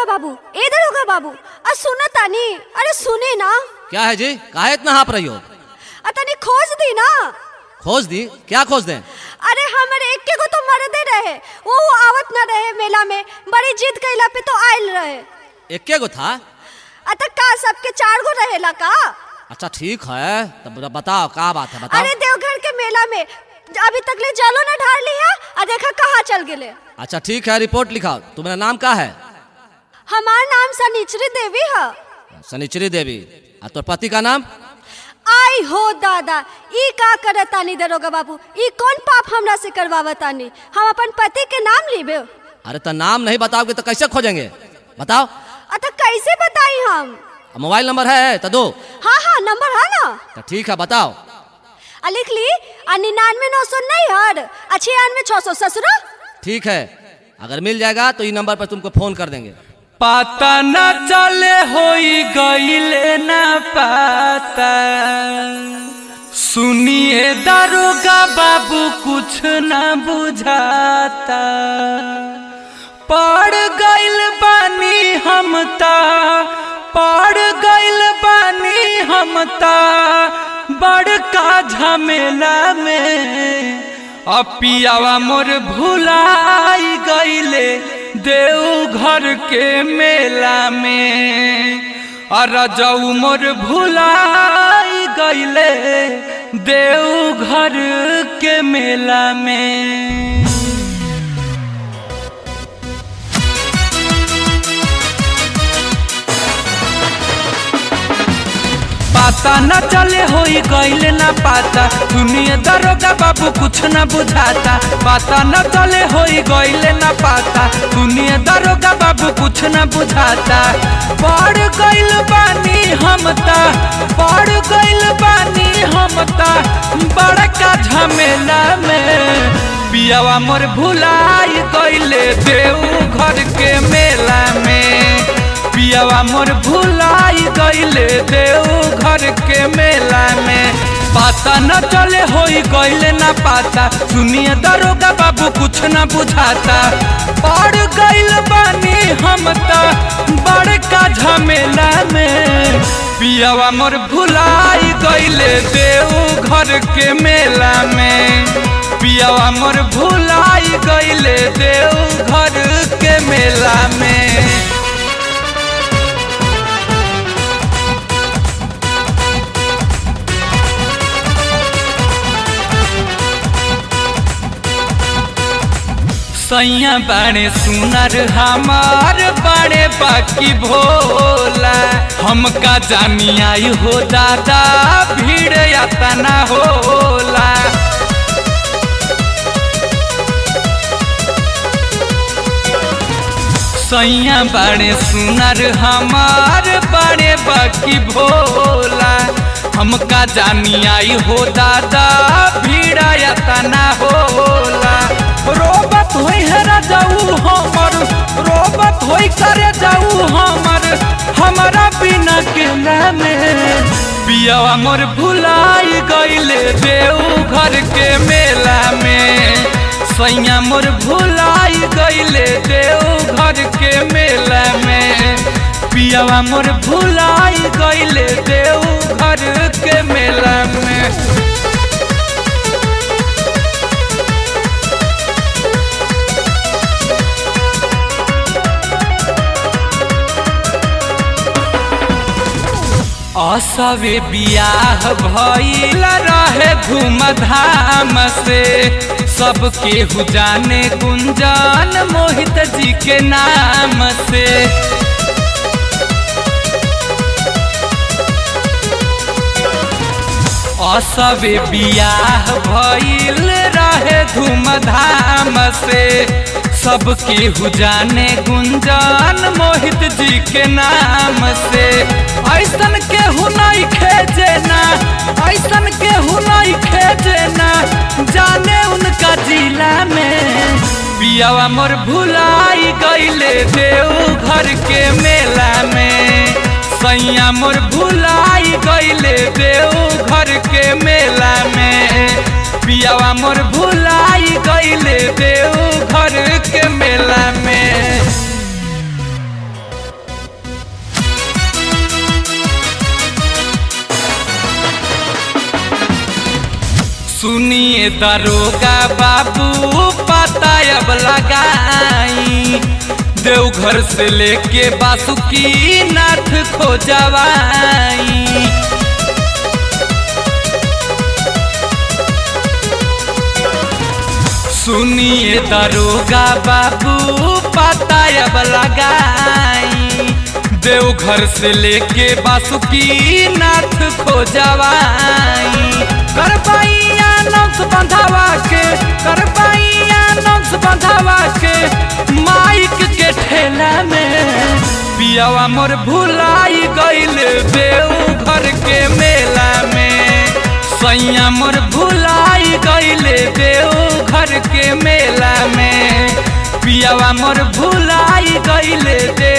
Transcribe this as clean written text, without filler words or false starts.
दरोगा बाबू, ए दरोगा बाबू, सुना तानी, अरे सुने ना। क्या है जी, काहे इतना हाँप रही हो? तनी खोज दी ना। खोज दी? क्या खोज दें? अरे हमारे एक के को तो मरदे रहे, वो आवत न रहे मेला में, बड़ी जिद कैला पे तो आयल रहे। एक के गो था? अतः का सबके 4 गो रहेला का? अच्छा ठीक है, तब बताओ क्या बात है, बताओ। अरे देवघर के मेला में अभी तक ले जलो न ढार लिया, आ देखा कहाँ चल गेले। अच्छा ठीक है, रिपोर्ट लिखाओ। तुम्हारा नाम क्या है? हमार नाम सनिचरी देवी है। सनिचरी देवी। और तोर पति का नाम? आई हो दादा, ई का करतानी दरोगा बाबू, ई कौन पाप हमरा से करवावतानी? हम अपन पति के नाम लीबे। अरे तो नाम नहीं बताओगे तो कैसे खोजेंगे, बताओ। अतः कैसे बताई हम? मोबाइल नंबर है तो दो। हाँ हाँ नंबर है ना। तो ठीक है बताओ। लिख ली 99 96 ससुरा। ठीक है, अगर मिल जाएगा तो ये नंबर पर तुमको फोन कर देंगे। पता न चले होई गईले न पता, सुनिए दरोगा बाबू कुछ न बुझाता, पड़ गइल बानी हम ता, पड़ गइल बानी हम ता बड़का झमेला में, अपियावा मोर भुलाई गईले देवघर के मेला में, अरजऊ मोर भुलाई गईले देवघर के मेला में। पता न चले होई गईले न पाता, दुनिया दरोगा बाबू कुछ न बुझाता, पता न चले होई गईले न पाता, दुनिया दरोगा बाबू कुछ न बुझाता, पड़ गइल बानी हम ता, पड़ गइल बानी हम ता बड़का झमेला में, पियावा मोर भुलाई गइले देवघर के मेला में, पियावा मोर भुलाई गईले देवघर के मेला में, पता न चले होई गईले न पाता, सुनिए दरोगा बाबू कुछ न बुझाता, पड़ गइल बानी हम ता बड़का झमेला में, पियावा मोर भुलाई गईले देवघर के मेला में, पियावा मोर भुलाई गईले देवघर के मेला में। सैया बाड़े सुनर हमार बाड़े बाकी भोला, हमका जानी आई हो दादा भीड़ यातना होला, सैया बाड़े सुनर हमार बाड़े बाकी भोला, हमका जानी आई हो दादा भीड़ यातना होला, रोबत होई है जाऊ हमर, रोबत होई करे जाऊ हमर, हमारा बिना केला में, पियावा मोर भुलाई गईले देवघर के मेला में, सैया मोर भुलाई गईले देवघर के मेला में, पियावा मोर भुलाई गईले देवघर के मेला में। असवे बियाह भइल रहे धूमधाम से, सबके हु जाने गुंजन मोहित जी के नाम से, असवे बियाह भइल रहे धूमधाम से, सबके हु जाने गुंजन मोहित जी के नाम से, ऐसन के हु नहीं खेजना, ऐसन के हु नहीं खेजना, जाने उनका जिला में, पियावा मोर भुलाई गईले देवघर के मेला में, सैया मोर भुलाई गईले देवघर के मेला में, पियावा मोर भुलाई गईले देवघर के मेला में। सुनिए दरोगा बाबू पता अब लगाई, देवघर से लेके बासुकी नाथ खोजवाई। सुनिए दरोगा बाबू पता अब लगाई, देवघर से लेके बासुकी नाथ खोजवाई। करबैया नक्स बंधावा के, करबैया नक्स बंधावा के, माइक के ठेला में पियावा मोर भुलाई गइल देवघर के मेला में, सैया मोर भुलाई गइल देवघर के मेला में, पियावा मोर भुलाई गइल